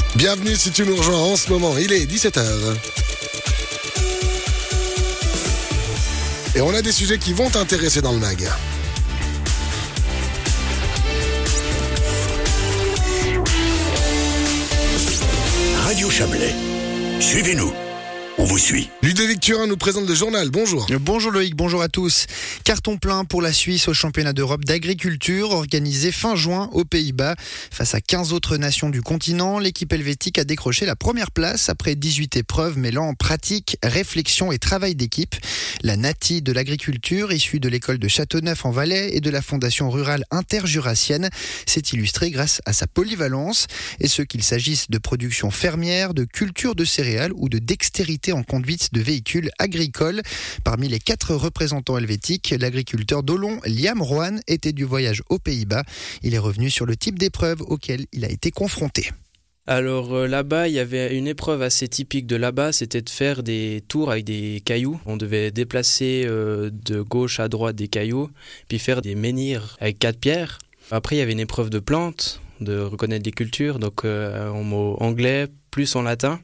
Bienvenue si tu nous rejoins en ce moment, il est 17h. Et on a des sujets qui vont t'intéresser dans le mag. Radio Chablais, suivez-nous, on vous suit. Ludovic Turin nous présente le journal, bonjour. Bonjour Loïc, bonjour à tous. Carton plein pour la Suisse au championnat d'Europe d'agriculture organisé fin juin aux Pays-Bas. Face à 15 autres nations du continent, l'équipe helvétique a décroché la première place après 18 épreuves mêlant pratique, réflexion et travail d'équipe. La Nati de l'agriculture, issue de l'école de Châteauneuf-en-Valais et de la fondation rurale interjurassienne, s'est illustrée grâce à sa polyvalence. Et ce qu'il s'agisse de production fermière, de culture de céréales ou de dextérité en conduite de véhicules agricoles. Parmi les 4 représentants helvétiques, l'agriculteur d'Olon, Liam Rowan, était du voyage aux Pays-Bas. Il est revenu sur le type d'épreuve auquel il a été confronté. Alors là-bas, il y avait une épreuve assez typique de là-bas, c'était de faire des tours avec des cailloux. On devait déplacer de gauche à droite des cailloux, puis faire des menhirs avec 4 pierres. Après, il y avait une épreuve de plantes, de reconnaître des cultures, donc en mots anglais plus en latin.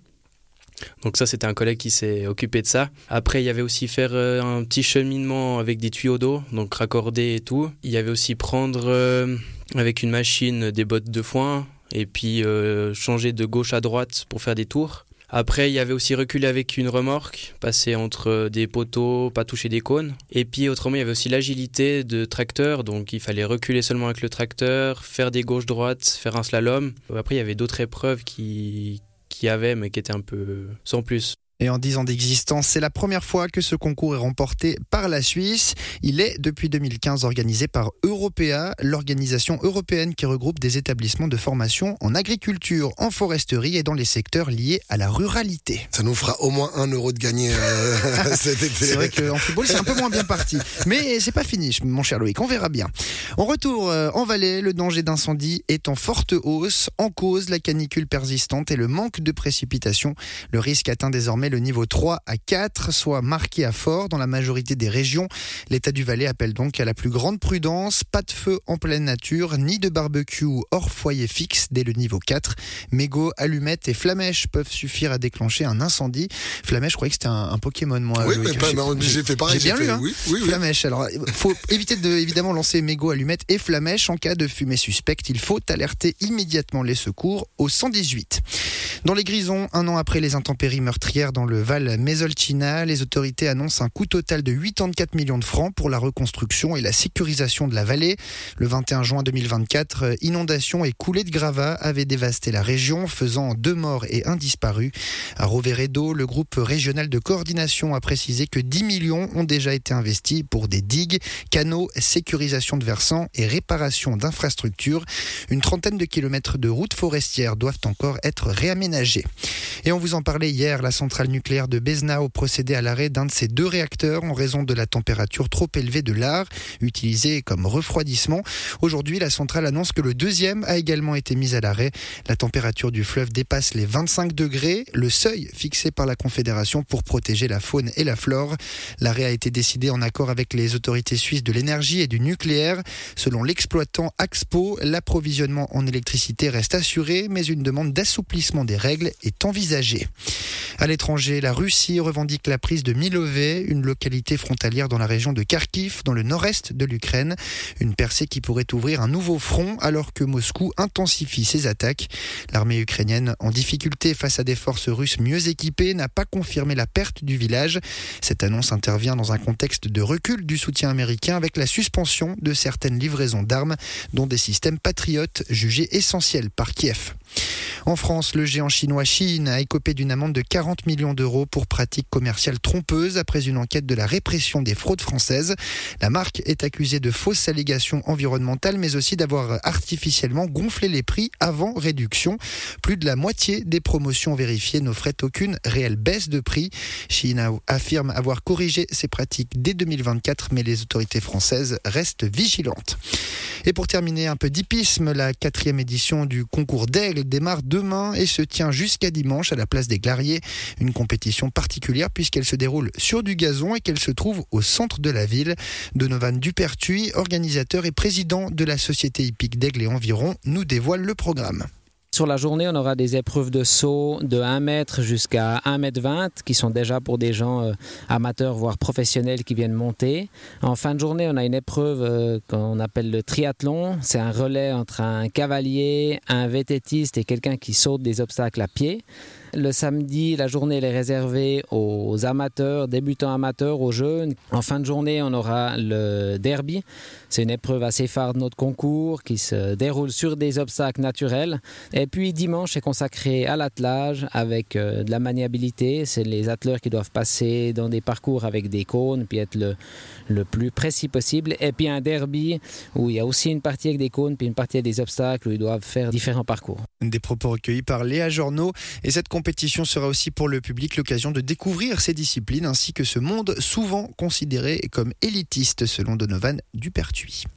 Donc ça, c'était un collègue qui s'est occupé de ça. Après, il y avait aussi faire un petit cheminement avec des tuyaux d'eau, donc raccorder et tout. Il y avait aussi prendre avec une machine des bottes de foin et puis changer de gauche à droite pour faire des tours. Après, il y avait aussi reculer avec une remorque, passer entre des poteaux, pas toucher des cônes. Et puis autrement, il y avait aussi l'agilité de tracteur, donc il fallait reculer seulement avec le tracteur, faire des gauches-droites, faire un slalom. Après, il y avait d'autres épreuves qui avait, mais qui était un peu sans plus. Et en 10 ans d'existence, c'est la première fois que ce concours est remporté par la Suisse. Il est, depuis 2015, organisé par Européa, l'organisation européenne qui regroupe des établissements de formation en agriculture, en foresterie et dans les secteurs liés à la ruralité. Ça nous fera au moins 1 euro de gagner cet été. C'est vrai qu'en football, c'est un peu moins bien parti. Mais c'est pas fini, mon cher Loïc, on verra bien. En retour en Valais, le danger d'incendie est en forte hausse. En cause, la canicule persistante et le manque de précipitations. Le risque atteint désormais le niveau 3 à 4, soit marqué à fort dans la majorité des régions. L'État du Valais appelle donc à la plus grande prudence. Pas de feu en pleine nature, ni de barbecue hors foyer fixe dès le niveau 4. Mégots, allumettes et flamèches peuvent suffire à déclencher un incendie. Flamèche, je croyais que c'était un Pokémon, moi. Oui, mais j'ai fait pareil. J'ai bien lu, hein. Oui. Flamèche. Alors, il faut éviter de, évidemment, lancer mégots, allumettes et flamèches. En cas de fumée suspecte, il faut alerter immédiatement les secours au 118. Dans les Grisons, 1 an après les intempéries meurtrières dans le Val Mésolcina, les autorités annoncent un coût total de 84 millions de francs pour la reconstruction et la sécurisation de la vallée. Le 21 juin 2024, inondations et coulées de gravats avaient dévasté la région, faisant 2 morts et 1 disparu. À Roveredo, le groupe régional de coordination a précisé que 10 millions ont déjà été investis pour des digues, canaux, sécurisation de versants et réparation d'infrastructures. Une trentaine de kilomètres de routes forestières doivent encore être réaménagées. Et on vous en parlait hier, la centrale nucléaire de Beznau procédait à l'arrêt d'un de ses 2 réacteurs en raison de la température trop élevée de l'art, utilisée comme refroidissement. Aujourd'hui, la centrale annonce que le 2e a également été mis à l'arrêt. La température du fleuve dépasse les 25 degrés, le seuil fixé par la Confédération pour protéger la faune et la flore. L'arrêt a été décidé en accord avec les autorités suisses de l'énergie et du nucléaire. Selon l'exploitant Axpo, l'approvisionnement en électricité reste assuré, mais une demande d'assouplissement des règles est envisagée. À l'étranger, la Russie revendique la prise de Milové, une localité frontalière dans la région de Kharkiv, dans le nord-est de l'Ukraine. Une percée qui pourrait ouvrir un nouveau front alors que Moscou intensifie ses attaques. L'armée ukrainienne, en difficulté face à des forces russes mieux équipées, n'a pas confirmé la perte du village. Cette annonce intervient dans un contexte de recul du soutien américain avec la suspension de certaines livraisons d'armes, dont des systèmes patriotes jugés essentiels par Kiev. En France, le géant chinois Shein a écopé d'une amende de 40 millions d'euros pour pratiques commerciales trompeuses après une enquête de la répression des fraudes françaises. La marque est accusée de fausses allégations environnementales, mais aussi d'avoir artificiellement gonflé les prix avant réduction. Plus de la moitié des promotions vérifiées n'offraient aucune réelle baisse de prix. Shein affirme avoir corrigé ses pratiques dès 2024, mais les autorités françaises restent vigilantes. Et pour terminer, un peu d'hippisme, la 4e édition du concours d'Aigle démarre demain et se tient jusqu'à dimanche à la place des Glariers. Une compétition particulière puisqu'elle se déroule sur du gazon et qu'elle se trouve au centre de la ville. Donovan Dupertuis, organisateur et président de la Société hippique d'Aigle et environ, nous dévoile le programme. Sur la journée, on aura des épreuves de saut de 1 mètre jusqu'à 1,20 m qui sont déjà pour des gens amateurs, voire professionnels qui viennent monter. En fin de journée, on a une épreuve qu'on appelle le triathlon. C'est un relais entre un cavalier, un vététiste et quelqu'un qui saute des obstacles à pied. Le samedi, la journée elle est réservée aux amateurs, débutants amateurs, aux jeunes. En fin de journée, on aura le derby. C'est une épreuve assez phare de notre concours qui se déroule sur des obstacles naturels. Et puis dimanche est consacré à l'attelage avec de la maniabilité. C'est les atteleurs qui doivent passer dans des parcours avec des cônes puis être le plus précis possible. Et puis un derby où il y a aussi une partie avec des cônes puis une partie avec des obstacles où ils doivent faire différents parcours. Des propos recueillis par Léa Journeau. Et cette compétition sera aussi pour le public l'occasion de découvrir ces disciplines ainsi que ce monde souvent considéré comme élitiste selon Donovan Dupertuis.